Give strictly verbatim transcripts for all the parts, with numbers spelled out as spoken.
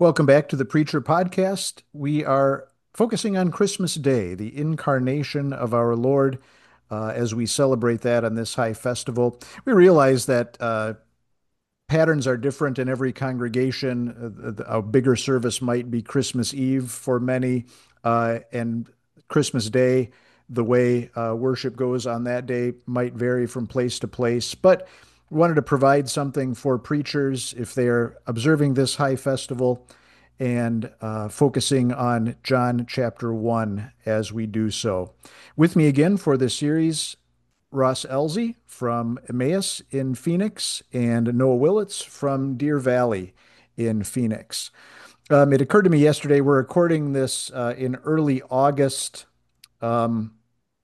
Welcome back to the Preacher Podcast. We are focusing on Christmas Day, the incarnation of our Lord, uh, as we celebrate that on this high festival. We realize that uh, patterns are different in every congregation. Uh, A bigger service might be Christmas Eve for many, uh, and Christmas Day, the way uh, worship goes on that day might vary from place to place. But we wanted to provide something for preachers if they are observing this high festival and uh, focusing on John chapter one as we do so. With me again for this series, Ross Elzey from Emmaus in Phoenix and Noah Willits from Deer Valley in Phoenix. Um, it occurred to me yesterday, we're recording this uh, in early August. Um,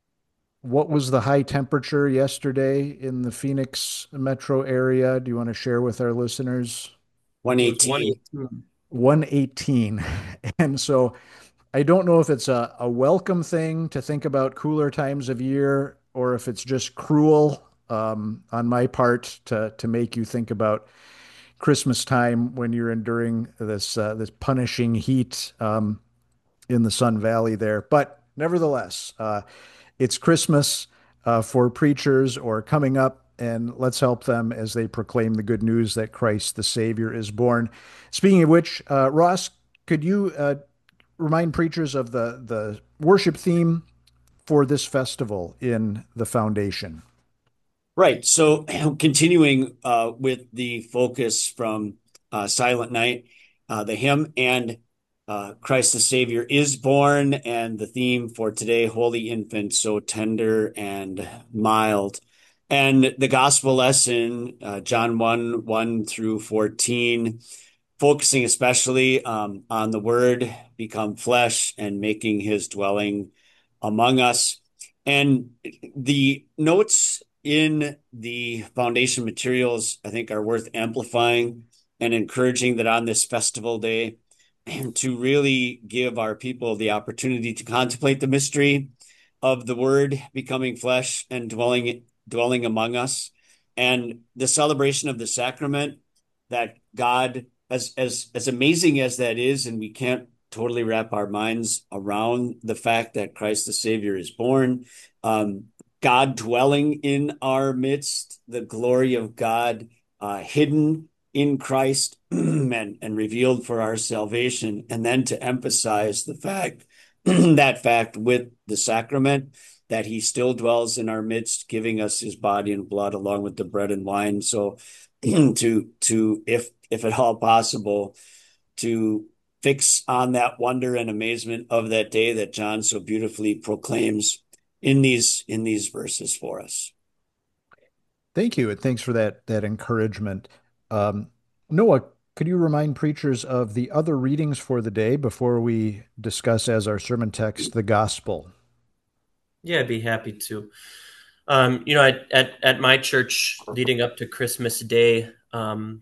what was the high temperature yesterday in the Phoenix metro area? Do you want to share with our listeners? It was one eighteen. one eighteen. one eighteen. And so I don't know if it's a, a welcome thing to think about cooler times of year or if it's just cruel um, on my part to to make you think about Christmas time when you're enduring this uh, this punishing heat um, in the Sun Valley there. But nevertheless, uh, it's Christmas uh, for preachers or coming up, and let's help them as they proclaim the good news that Christ the Savior is born. Speaking of which, uh, Ross, could you uh, remind preachers of the the worship theme for this festival in the foundation? Right. So continuing uh, with the focus from uh, Silent Night, uh, the hymn, and uh, Christ the Savior is born, and the theme for today, Holy Infant, so tender and mild. And the gospel lesson, uh, John one, one through fourteen, focusing especially um, on the Word become flesh and making his dwelling among us. And the notes in the foundation materials, I think, are worth amplifying and encouraging that on this festival day, and to really give our people the opportunity to contemplate the mystery of the Word becoming flesh and dwelling dwelling among us, and the celebration of the sacrament that God, as as as amazing as that is, and we can't totally wrap our minds around the fact that Christ the Savior is born. Um, God dwelling in our midst, the glory of God uh, hidden in Christ and, and revealed for our salvation, and then to emphasize the fact that fact with the sacrament that he still dwells in our midst, giving us his body and blood along with the bread and wine. So to to if if at all possible, to fix on that wonder and amazement of that day that John so beautifully proclaims in these in these verses for us. Thank you, and thanks for that that encouragement. Um, Noah, could you remind preachers of the other readings for the day before we discuss as our sermon text the gospel? Yeah, I'd be happy to. Um, you know, at, at at my church, leading up to Christmas Day, um,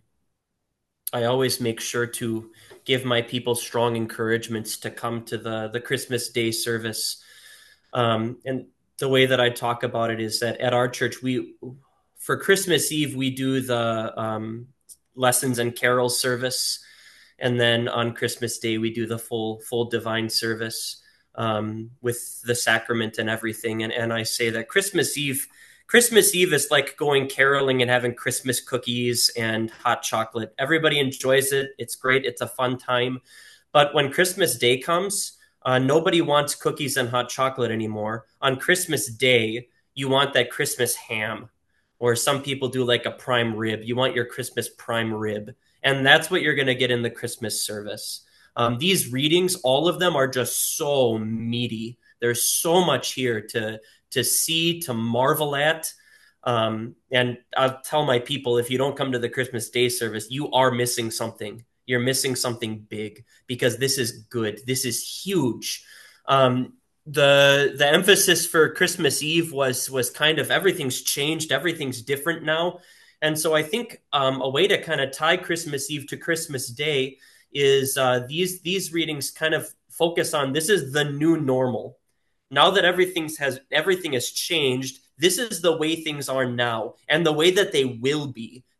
I always make sure to give my people strong encouragements to come to the the Christmas Day service. Um, and the way that I talk about it is that at our church, we for Christmas Eve we do the um, lessons and carols service, and then on Christmas Day we do the full full divine service um, with the sacrament and everything. And and I say that Christmas Eve. Christmas Eve is like going caroling and having Christmas cookies and hot chocolate. Everybody enjoys it. It's great. It's a fun time. But when Christmas Day comes, uh, nobody wants cookies and hot chocolate anymore. On Christmas Day, you want that Christmas ham, or some people do like a prime rib. You want your Christmas prime rib. And that's what you're going to get in the Christmas service. Um, these readings, all of them are just so meaty. There's so much here to to see, to marvel at. Um, and I'll tell my people, if you don't come to the Christmas Day service, you are missing something. You're missing something big because this is good. This is huge. Um, the the emphasis for Christmas Eve was was kind of everything's changed, everything's different now, and so I think um, a way to kind of tie Christmas Eve to Christmas Day is uh, these these readings kind of focus on this is the new normal. Now that everything's has everything has changed, this is the way things are now and the way that they will be.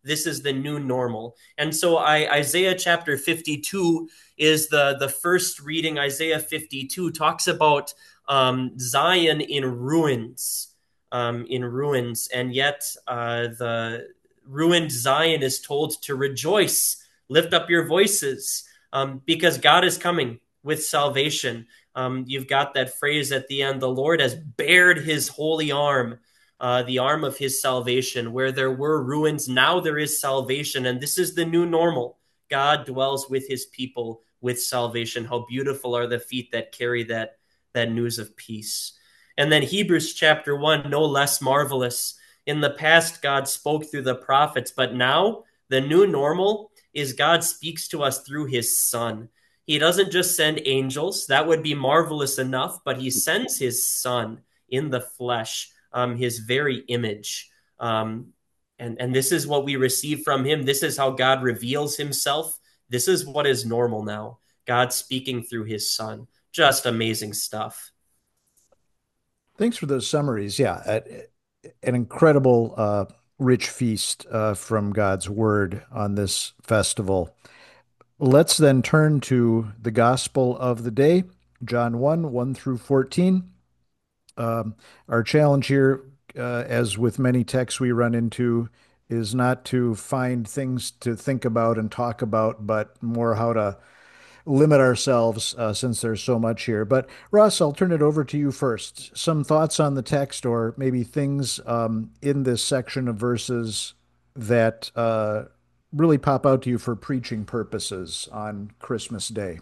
This is the new normal. And so I, Isaiah chapter fifty-two is the, the first reading. Isaiah fifty-two talks about um, Zion in ruins, um, in ruins. And yet uh, the ruined Zion is told to rejoice, lift up your voices, um, because God is coming with salvation. Um, you've got that phrase at the end, the Lord has bared his holy arm, uh, the arm of his salvation. Where there were ruins, now there is salvation. And this is the new normal. God dwells with his people with salvation. How beautiful are the feet that carry that, that news of peace. And then Hebrews chapter one, no less marvelous. In the past, God spoke through the prophets, but now the new normal is God speaks to us through his Son. He doesn't just send angels. That would be marvelous enough, but he sends his Son in the flesh, um, his very image. Um, and, and this is what we receive from him. This is how God reveals himself. This is what is normal now. God speaking through his Son. Just amazing stuff. Thanks for those summaries. Yeah, an incredible, uh, rich feast uh, from God's word on this festival. Let's then turn to the gospel of the day, John one, one through fourteen. Um, our challenge here, uh, as with many texts we run into, is not to find things to think about and talk about, but more how to limit ourselves uh, since there's so much here. But Russ, I'll turn it over to you first. Some thoughts on the text, or maybe things um, in this section of verses that uh, really pop out to you for preaching purposes on Christmas Day.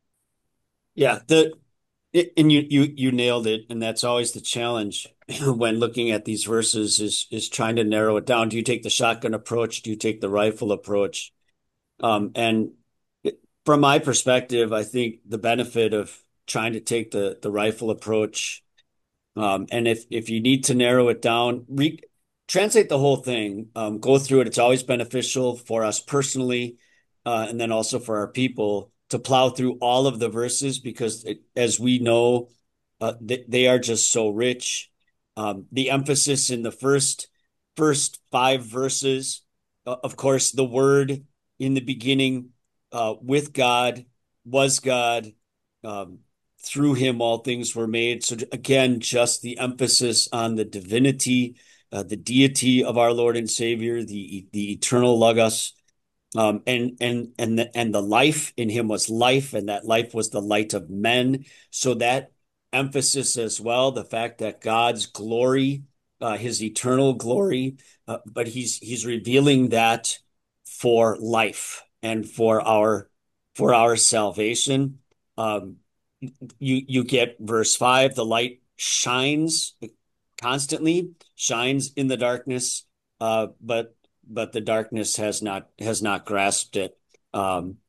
Yeah, the and you you you nailed it, and that's always the challenge when looking at these verses is is trying to narrow it down. Do you take the shotgun approach? Do you take the rifle approach? Um, and it, from my perspective, I think the benefit of trying to take the the rifle approach, um, and if if you need to narrow it down, re translate the whole thing, um, go through it. It's always beneficial for us personally, uh, and then also for our people to plow through all of the verses because, it, as we know, uh, they, they are just so rich. Um, the emphasis in the first first five verses, uh, of course, the word in the beginning uh, with God was God. Um, through him, all things were made. So again, just the emphasis on the divinity, uh, the deity of our Lord and Savior, the the eternal Logos, um, and and and the, and the life in him was life, and that life was the light of men. So that emphasis as well, the fact that God's glory, uh, his eternal glory, uh, but he's he's revealing that for life and for our for our salvation. Um, you you get verse five, the light shines constantly, shines in the darkness, uh, but but the darkness has not has not grasped it. Um,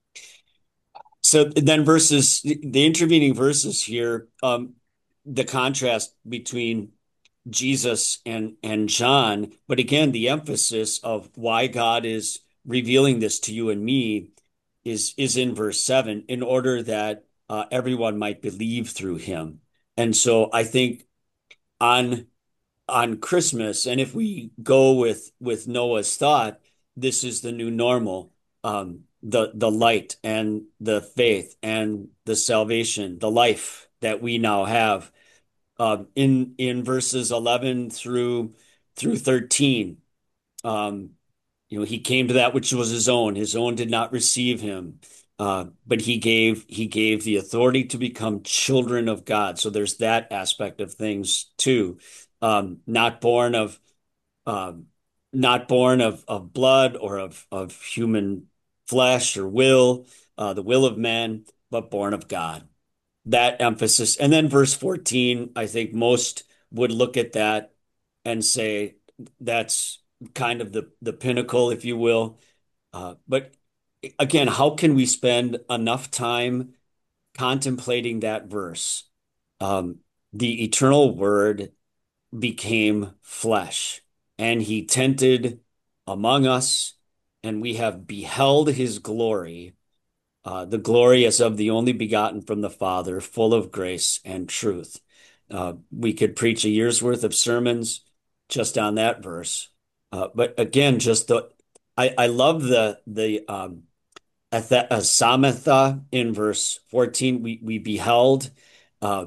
so then verses, the intervening verses here, um, the contrast between Jesus and and John, but again, the emphasis of why God is revealing this to you and me is is in verse seven, in order that uh, everyone might believe through him. And so I think on on Christmas, and if we go with with Noah's thought, this is the new normal, um, the the light and the faith and the salvation, the life that we now have. Uh, in in verses eleven through through thirteen, um, you know, he came to that which was his own. His own did not receive him, uh, but he gave he gave the authority to become children of God. So there's that aspect of things too. Um, not born of um, not born of of blood or of of human flesh or will, uh, the will of man, but born of God. That emphasis, and then verse fourteen, I think most would look at that and say that's kind of the the pinnacle, if you will. Uh, but again, how can we spend enough time contemplating that verse? Um, the eternal word became flesh, and he tented among us, and we have beheld his glory, uh, the glory as of the only begotten from the Father, full of grace and truth. Uh, we could preach a year's worth of sermons just on that verse. Uh, but again, just the I, I love the the um Athe- uh, Samatha in verse fourteen. We we beheld uh,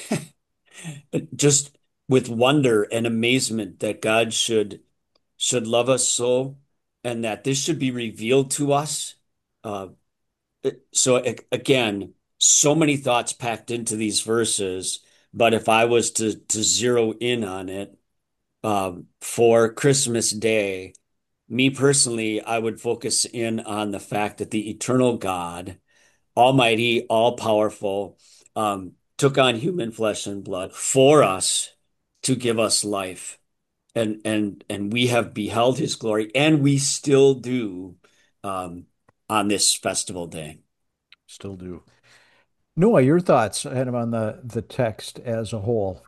just with wonder and amazement that God should should love us so, and that this should be revealed to us. Uh, so a- again, so many thoughts packed into these verses. But if I was to to zero in on it, um, for Christmas Day, me personally, I would focus in on the fact that the eternal God, Almighty, all powerful, um, took on human flesh and blood for us to give us life. And and and we have beheld his glory, and we still do um, on this festival day. Still do. Noah, your thoughts kind of on the the text as a whole.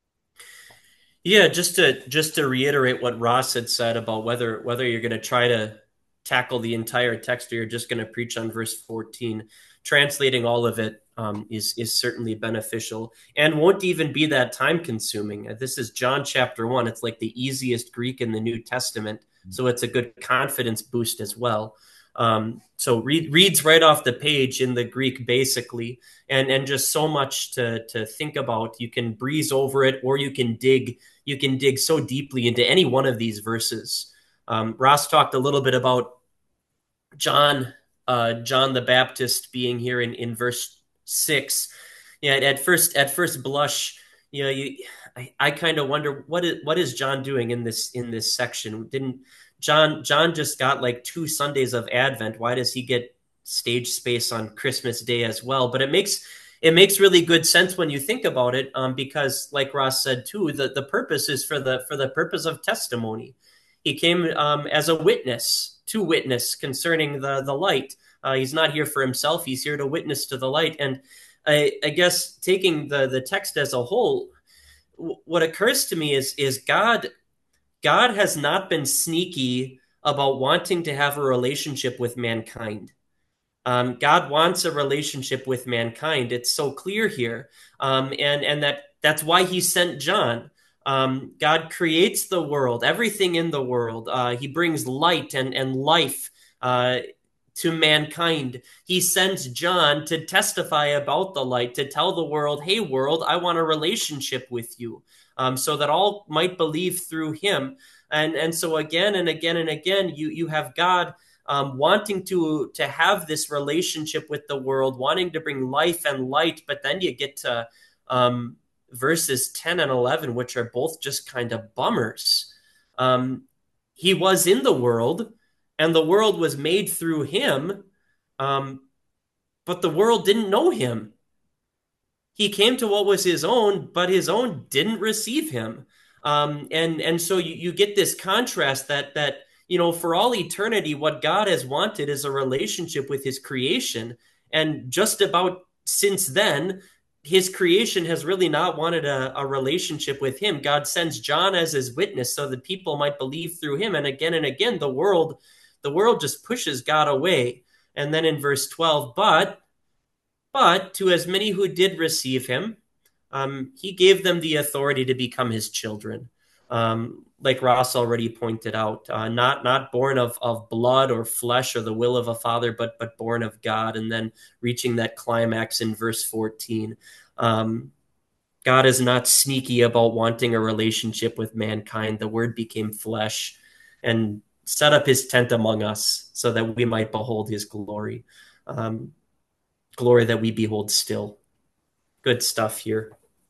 Yeah, just to just to reiterate what Ross had said about whether whether you're going to try to tackle the entire text or you're just going to preach on verse fourteen, translating all of it um, is is certainly beneficial and won't even be that time consuming. This is John chapter one. It's like the easiest Greek in the New Testament, so it's a good confidence boost as well. Um, so read, reads right off the page in the Greek basically, and and just so much to to think about. You can breeze over it, or you can dig you can dig so deeply into any one of these verses. Um, Ross talked a little bit about John, uh, John the Baptist being here in, in verse six. Yeah, at first, at first blush, you know, you, I, I kind of wonder what is what is John doing in this in this section? Didn't John John just got like two Sundays of Advent? Why does he get stage space on Christmas Day as well? But it makes it makes really good sense when you think about it, um, because, like Ross said too, the, the purpose is for the for the purpose of testimony. He came um, as a witness, to witness concerning the the light. Uh, he's not here for himself; he's here to witness to the light. And I, I guess taking the the text as a whole, w- what occurs to me is is God God has not been sneaky about wanting to have a relationship with mankind. Um, God wants a relationship with mankind. It's so clear here, um, and and that that's why He sent John. Um, God creates the world, everything in the world. Uh, he brings light and and life uh, to mankind. He sends John to testify about the light, to tell the world, "Hey, world, I want a relationship with you," um, so that all might believe through Him. And and so again and again and again, you you have God um, wanting to to have this relationship with the world, wanting to bring life and light. But then you get to um, verses ten and eleven, which are both just kind of bummers. Um, he was in the world, and the world was made through him, um, but the world didn't know him. He came to what was his own, but his own didn't receive him. Um, and and so you, you get this contrast that that you know for all eternity, what God has wanted is a relationship with His creation, and just about since then, His creation has really not wanted a, a relationship with Him. God sends John as His witness so that people might believe through him, and again and again, the world the world just pushes God away. And then in verse twelve, but but to as many who did receive him, um, he gave them the authority to become his children. Um, like Ross already pointed out, uh, not not born of, of blood or flesh or the will of a father, but but born of God. And then reaching that climax in verse fourteen. Um, God is not sneaky about wanting a relationship with mankind. The word became flesh and set up his tent among us so that we might behold his glory. Um, glory that we behold still. Good stuff here.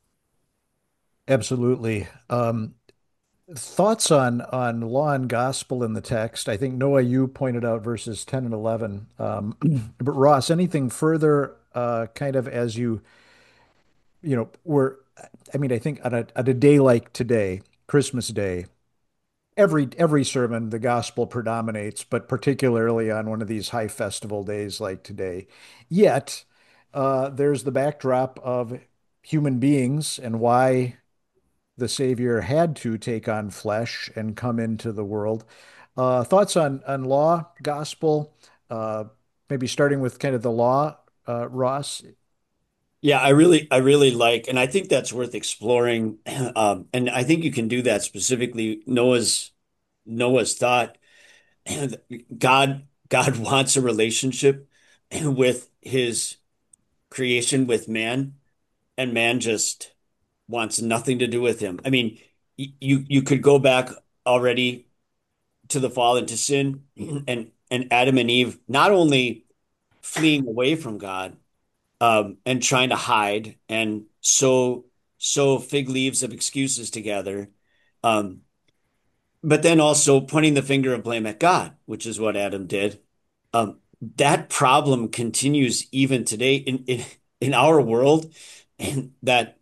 Absolutely. Um, thoughts on on law and gospel in the text? I think Noah, you pointed out verses ten and eleven. Um, but Ross, anything further, uh, kind of as you, you know, we're, I mean, I think on a, on a day like today, Christmas Day, every every sermon, the gospel predominates, but particularly on one of these high festival days like today. Yet, uh, there's the backdrop of human beings and why the Savior had to take on flesh and come into the world. Uh, thoughts on on law, gospel, uh, maybe starting with kind of the law, uh, Ross. Yeah, I really, I really like, and I think that's worth exploring. Um, and I think you can do that specifically. Noah's Noah's thought. God God wants a relationship with his creation, with man, and man just wants nothing to do with him. I mean, you you could go back already to the fall into sin, and and Adam and Eve not only fleeing away from God, um, and trying to hide and sew sew fig leaves of excuses together, um, but then also pointing the finger of blame at God, which is what Adam did. Um, that problem continues even today in in, in our world, and that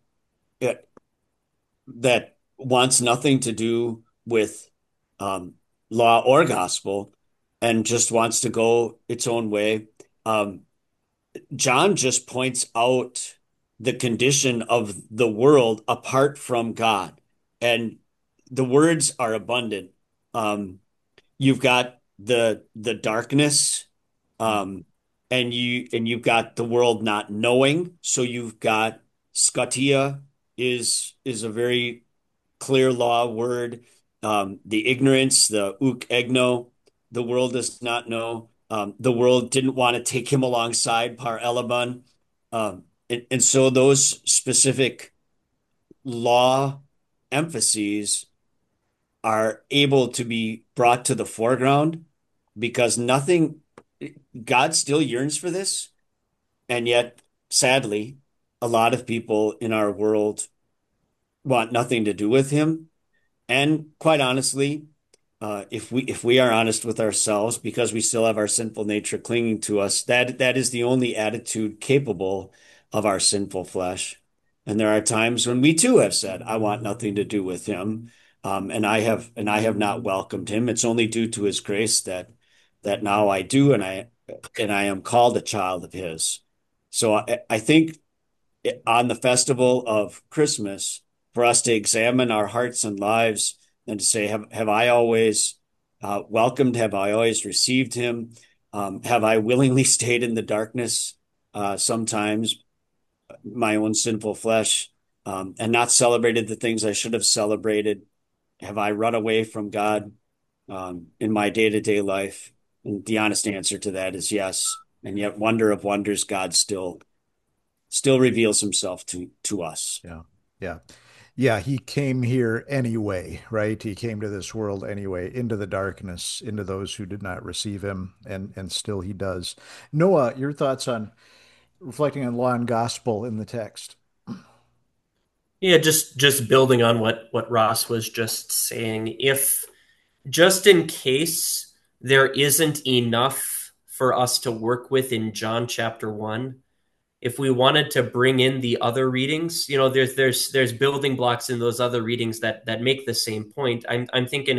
that wants nothing to do with um, law or gospel, and just wants to go its own way. Um, John just points out the condition of the world apart from God, and the words are abundant. Um, you've got the the darkness, um, and you and you've got the world not knowing. So you've got scotia is is a very clear law word. Um, the ignorance, the uk egno, the world does not know. Um, the world didn't want to take him alongside par elabun. Um, and, and so those specific law emphases are able to be brought to the foreground because nothing, God still yearns for this. And yet, sadly, a lot of people in our world want nothing to do with him. And quite honestly, uh, if we if we are honest with ourselves, because we still have our sinful nature clinging to us, that that is the only attitude capable of our sinful flesh. And there are times when we too have said, "I want nothing to do with him," um, and I have and I have not welcomed him. It's only due to his grace that that now I do, and I and I am called a child of his. So I, I think on the festival of Christmas, for us to examine our hearts and lives and to say, have, have I always uh, welcomed? Have I always received him? Um, have I willingly stayed in the darkness, uh, sometimes my own sinful flesh, um, and not celebrated the things I should have celebrated? Have I run away from God um, in my day-to-day life? And the honest answer to that is yes. And yet, wonder of wonders, God still still reveals himself to to us. Yeah. Yeah. Yeah, he came here anyway, right? He came to this world anyway, into the darkness, into those who did not receive him, and and still he does. Noah, your thoughts on reflecting on law and gospel in the text? Yeah, just just building on what what Ross was just saying. If just in case there isn't enough for us to work with in John chapter one, if we wanted to bring in the other readings, you know, there's there's there's building blocks in those other readings that that make the same point. I'm I'm thinking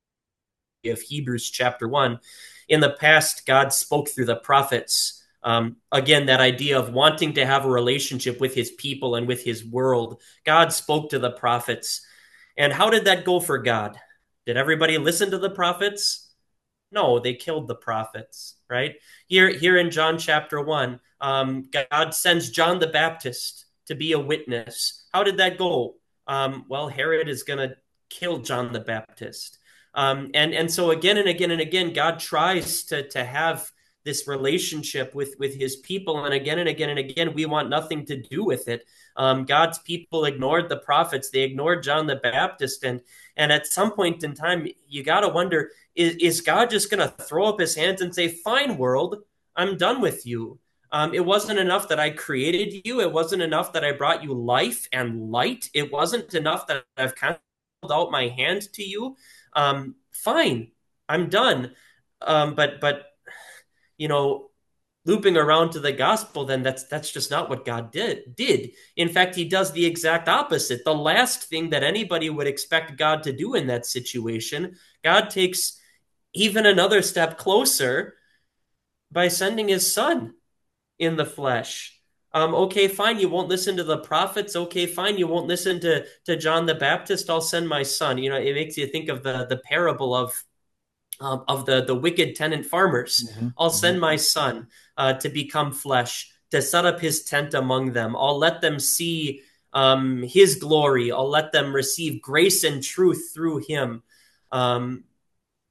of Hebrews chapter one. In the past, God spoke through the prophets. Um, again, that idea of wanting to have a relationship with his people and with his world. God spoke to the prophets. And how did that go for God? Did everybody listen to the prophets? No, they killed the prophets, right? Here, here in John chapter one, um, God sends John the Baptist to be a witness. How did that go? Um, well, Herod is going to kill John the Baptist. Um, and, and so again and again and again, God tries to, to have this relationship with, with his people. And again and again and again, we want nothing to do with it. Um, God's people ignored the prophets. They ignored John the Baptist. And, and at some point in time, you got to wonder, is, is God just going to throw up his hands and say, fine, world, I'm done with you? Um, it wasn't enough that I created you. It wasn't enough that I brought you life and light. It wasn't enough that I've kind of held out my hand to you. Um, fine, I'm done. Um, but, but, you know, looping around to the gospel, then that's that's just not what God did. Did in fact, he does the exact opposite. The last thing that anybody would expect God to do in that situation, God takes even another step closer by sending his son in the flesh. Um, okay, fine, you won't listen to the prophets. Okay, fine, you won't listen to to John the Baptist. I'll send my son. You know, it makes you think of the the parable of um, of the the wicked tenant farmers. Mm-hmm. I'll send my son uh, to become flesh, to set up his tent among them. I'll let them see um, his glory. I'll let them receive grace and truth through him. Um,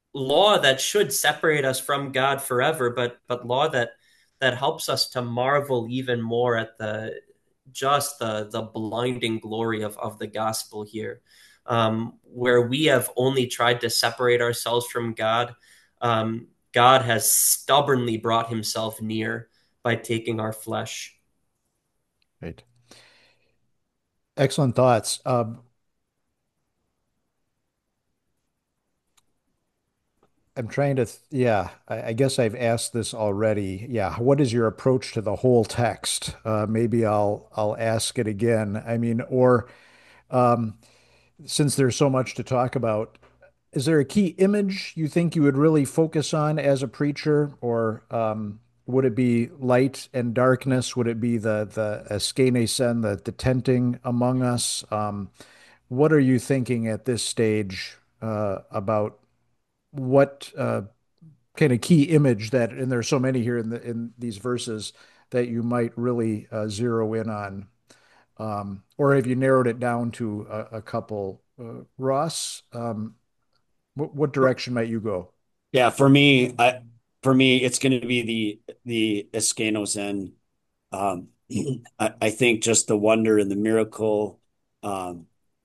law that should separate us from God forever, but but law that that helps us to marvel even more at the just the the blinding glory of of the gospel here, um, where we have only tried to separate ourselves from God. Um, God has stubbornly brought Himself near by taking our flesh. Right. Excellent thoughts. Um, I'm trying to, th yeah, I, I guess I've asked this already. Yeah, what is your approach to the whole text? Uh, maybe I'll I'll ask it again. I mean, or um, since there's so much to talk about, is there a key image you think you would really focus on as a preacher, or um, would it be light and darkness? Would it be the the askenesen, the the tenting among us? Um, what are you thinking at this stage uh, about what uh, kind of key image that, and there's so many here in the in these verses that you might really uh, zero in on, um, or have you narrowed it down to a, a couple? Uh, Ross, um, what, what direction might you go? Yeah, for me, I for me, it's going to be the the Escanos and um, I, I think just the wonder and the miracle um,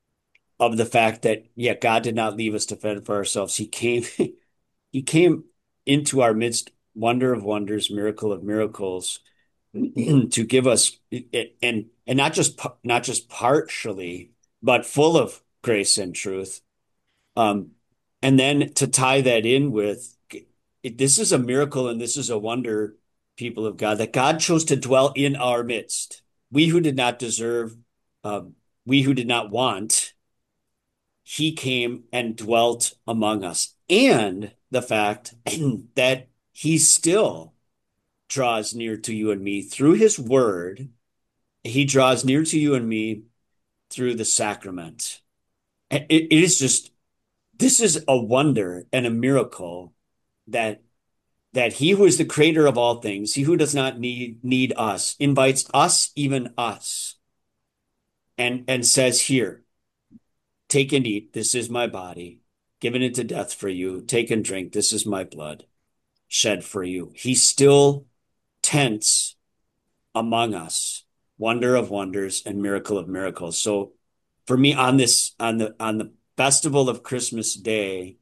of the fact that yeah, God did not leave us to fend for ourselves. He came, He came into our midst, wonder of wonders, miracle of miracles, to give us and and not just not just partially, but full of grace and truth. Um, and then to tie that in with it, this is a miracle and this is a wonder, people of God, that God chose to dwell in our midst. We who did not deserve, um, we who did not want, He came and dwelt among us. And the fact that He still draws near to you and me through His word, He draws near to you and me through the sacrament. It, it is just this is a wonder and a miracle that that he who is the creator of all things, he who does not need need us, invites us, even us, and and says, here, take and eat, this is my body, given into death for you. Take and drink, this is my blood, shed for you. He still tents among us, wonder of wonders and miracle of miracles. So for me on this on the on the festival of Christmas Day,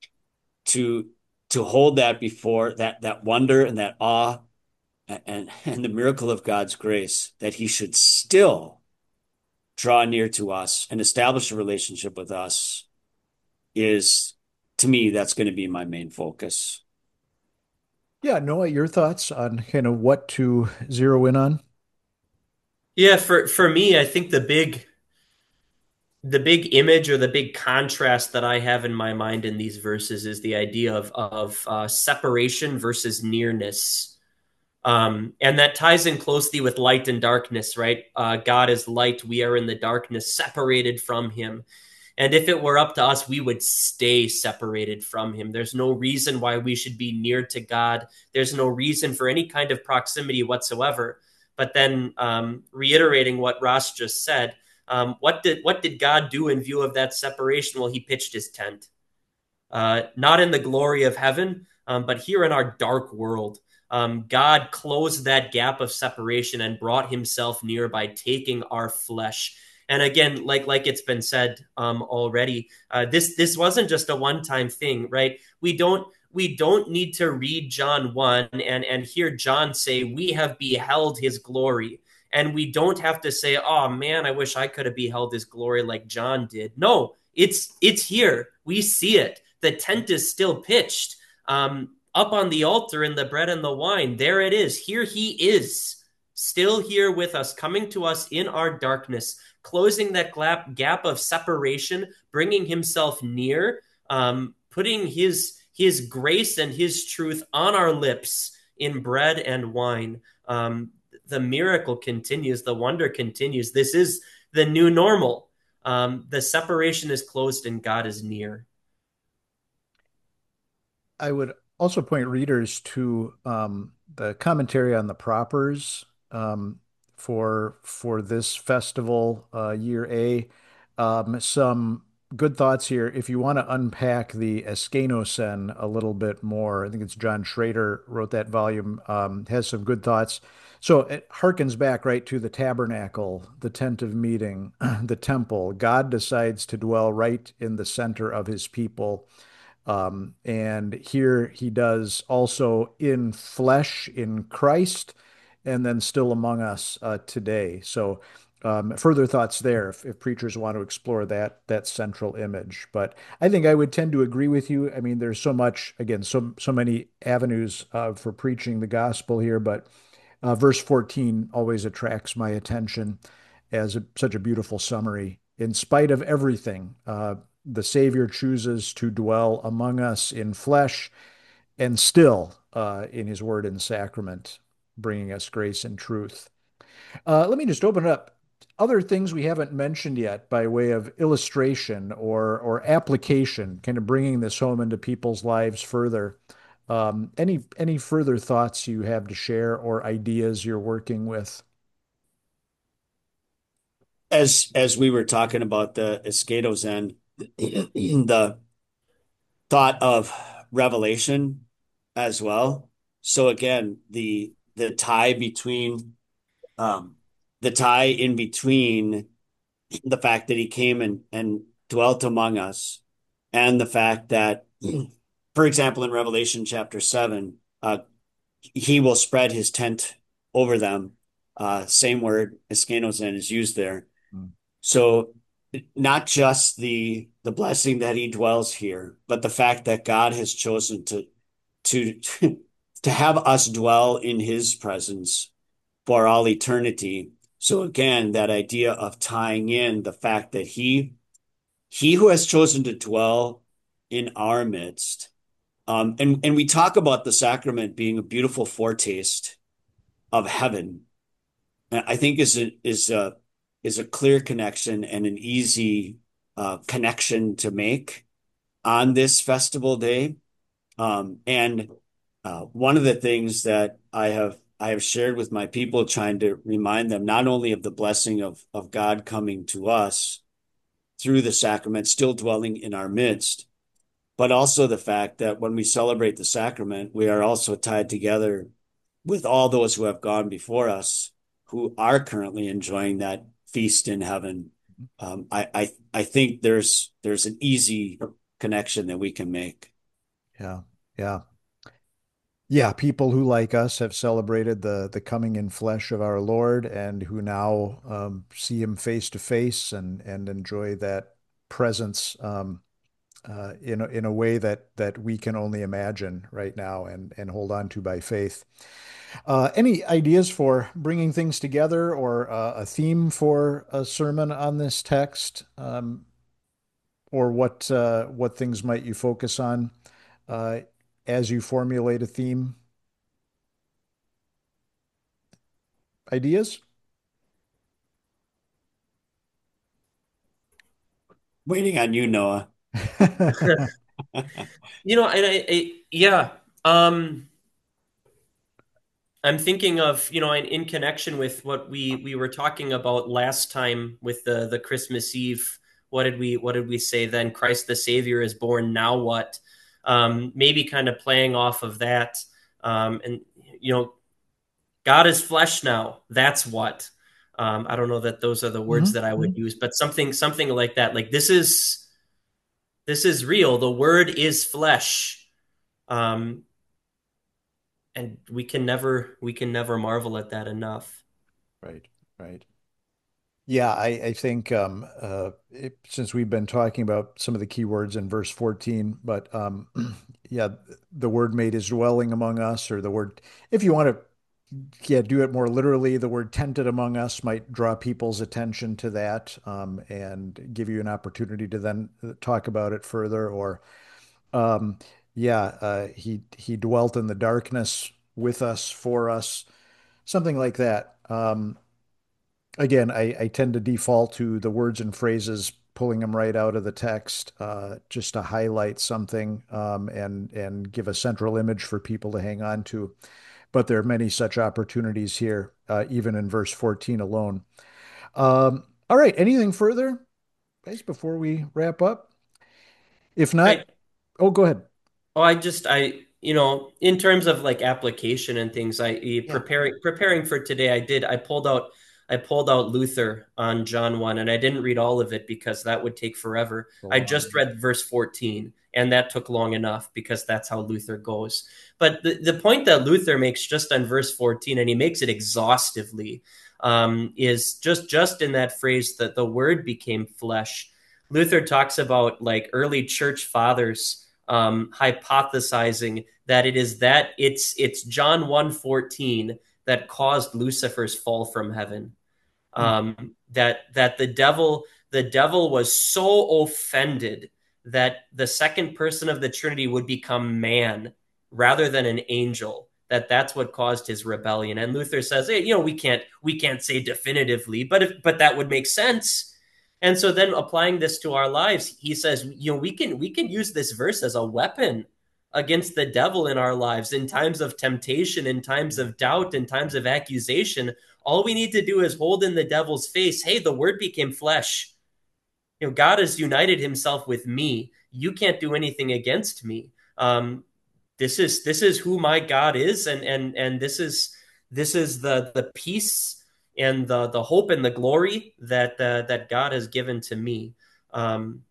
to to hold that before that that wonder and that awe and and the miracle of God's grace that He should still draw near to us and establish a relationship with us is, to me, that's going to be my main focus. Yeah, Noah, your thoughts on kind of what to zero in on? Yeah, for for me, I think the big the big image or the big contrast that I have in my mind in these verses is the idea of of uh, separation versus nearness. Um, and that ties in closely with light and darkness, right? Uh, God is light. We are in the darkness, separated from Him. And if it were up to us, we would stay separated from Him. There's no reason why we should be near to God. There's no reason for any kind of proximity whatsoever. But then, um, reiterating what Ross just said, um, what did what did God do in view of that separation? Well, He pitched His tent, uh, not in the glory of heaven, um, but here in our dark world. Um, God closed that gap of separation and brought Himself near by taking our flesh. And again, like like it's been said um, already, uh, this this wasn't just a one time thing, right? We don't we don't need to read John one and and hear John say we have beheld His glory. And we don't have to say, oh man, I wish I could have beheld His glory like John did. No, it's it's here. We see it. The tent is still pitched. Um, up on the altar in the bread and the wine. There it is. Here He is, still here with us, coming to us in our darkness, closing that gap of separation, bringing Himself near, um, putting His His grace and His truth on our lips in bread and wine. Um, the miracle continues. The wonder continues. This is the new normal. Um, the separation is closed and God is near. I would also point readers to um, the commentary on the propers um, for for this festival, uh, year A. Um, some good thoughts here. If you want to unpack the Eskenosen a little bit more, I think it's John Schrader wrote that volume, um, has some good thoughts. So it harkens back right to the tabernacle, the tent of meeting, the temple. God decides to dwell right in the center of his people. Um, and here he does also in flesh in Christ, and then still among us uh, today. So um, further thoughts there if, if preachers want to explore that that central image. But I think I would tend to agree with you. I mean, there's so much, again, so so many avenues uh, for preaching the gospel here, but uh, verse fourteen always attracts my attention as a, such a beautiful summary. In spite of everything, uh, the Savior chooses to dwell among us in flesh and still uh, in his word and sacrament, bringing us grace and truth. Uh, let me just open it up. Other things we haven't mentioned yet by way of illustration or or application, kind of bringing this home into people's lives further. Um, any any further thoughts you have to share or ideas you're working with? As as we were talking about the Escatos end, the thought of revelation as well. So again, the the tie between um the tie in between the fact that he came and and dwelt among us and the fact that, for example, in Revelation chapter seven, uh he will spread his tent over them. Uh same word, Eskenosen, is used there. Mm. So not just the the blessing that he dwells here, but the fact that God has chosen to to to have us dwell in his presence for all eternity. So again, that idea of tying in the fact that he he who has chosen to dwell in our midst, um, and and we talk about the sacrament being a beautiful foretaste of heaven. I think is a is a is a clear connection and an easy uh, connection to make on this festival day. Um, and uh, one of the things that I have I have shared with my people, trying to remind them not only of the blessing of of God coming to us through the sacrament, still dwelling in our midst, but also the fact that when we celebrate the sacrament, we are also tied together with all those who have gone before us, who are currently enjoying that feast in heaven. Um, I, I I think there's there's an easy connection that we can make. Yeah, yeah. Yeah, people who, like us, have celebrated the the coming in flesh of our Lord and who now um, see him face to face and and enjoy that presence um, uh, in a, in a way that that we can only imagine right now and and hold on to by faith. Uh, any ideas for bringing things together or uh, a theme for a sermon on this text, um, or what uh, what things might you focus on uh, as you formulate a theme? Ideas? Waiting on you, Noah. You know, and I, I yeah, um, I'm thinking of, you know, in, in connection with what we we were talking about last time with the the Christmas Eve. What did we what did we say then? Christ the Savior is born. Now what? Um, maybe kind of playing off of that, um, and you know, God is flesh now. That's what. Um, I don't know that those are the words Mhm, that I would mhm. use, but something something like that. Like this is this is real. The Word is flesh. Um, and we can never we can never marvel at that enough. Right, right. Yeah, I, I think um, uh, it, since we've been talking about some of the key words in verse fourteen, but um, yeah, the word made his dwelling among us, or the word, if you want to, yeah, do it more literally, the word tented among us might draw people's attention to that um, and give you an opportunity to then uh, talk about it further. Or, um, yeah, uh, he he dwelt in the darkness with us, for us, something like that. Um, again, I, I tend to default to the words and phrases, pulling them right out of the text, uh, just to highlight something um, and and give a central image for people to hang on to. But there are many such opportunities here, uh, even in verse fourteen alone. Um, all right, anything further? guys, before we wrap up? If not, I oh, go ahead. Oh, I just I you know in terms of like application and things, I eh, Yeah. preparing preparing for today, I did I pulled out I pulled out Luther on John one, and I didn't read all of it because that would take forever. So I long. just read verse fourteen, and that took long enough because that's how Luther goes. But the, the point that Luther makes just on verse fourteen, and he makes it exhaustively, um, is just just in that phrase that the word became flesh. Luther talks about like early church fathers um, hypothesizing that it is that it's it's John one fourteen that caused Lucifer's fall from heaven. Hmm. Um, that that the devil the devil was so offended that the second person of the Trinity would become man rather than an angel. That that's what caused his rebellion. And Luther says, hey, you know, we can't we can't say definitively, but if but that would make sense. And so then applying this to our lives, he says, you know, we can we can use this verse as a weapon against the devil in our lives in times of temptation, in times of doubt, in times of accusation. All we need to do is hold in the devil's face, hey, the word became flesh. You know, God has united himself with me. You can't do anything against me. Um, this is this is who my God is, and and and this is this is the the peace and the the hope and the glory that uh, that God has given to me. Um,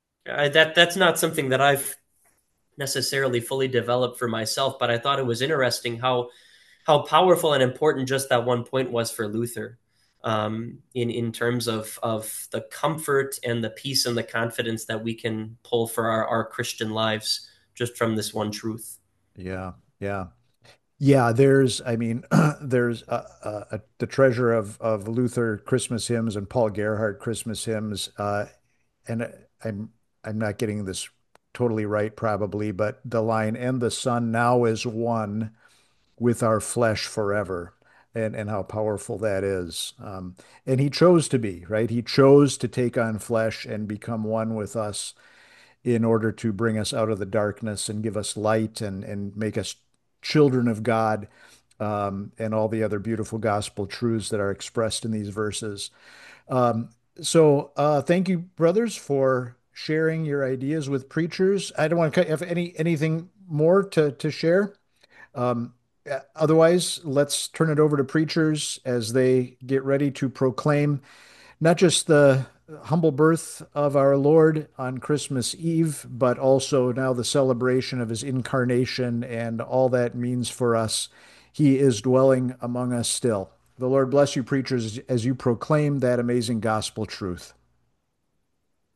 I, that that's not something that I've necessarily fully developed for myself, but I thought it was interesting how how powerful and important just that one point was for Luther, um, in in terms of of the comfort and the peace and the confidence that we can pull for our, our Christian lives just from this one truth. Yeah. Yeah. Yeah, there's, I mean, there's uh, uh, the treasure of of Luther Christmas hymns and Paul Gerhardt Christmas hymns, uh, and I'm I'm not getting this totally right probably, but the line "and the Son now is one with our flesh forever," and and how powerful that is. Um, and he chose to be, right? He chose to take on flesh and become one with us in order to bring us out of the darkness and give us light and and make us children of God, um, and all the other beautiful gospel truths that are expressed in these verses. Um, so uh, thank you, brothers, for sharing your ideas with preachers. I don't want to have any anything more to to share. Um, Otherwise, let's turn it over to preachers as they get ready to proclaim not just the humble birth of our Lord on Christmas Eve, but also now the celebration of his incarnation and all that means for us. He is dwelling among us still. The Lord bless you, preachers, as you proclaim that amazing gospel truth.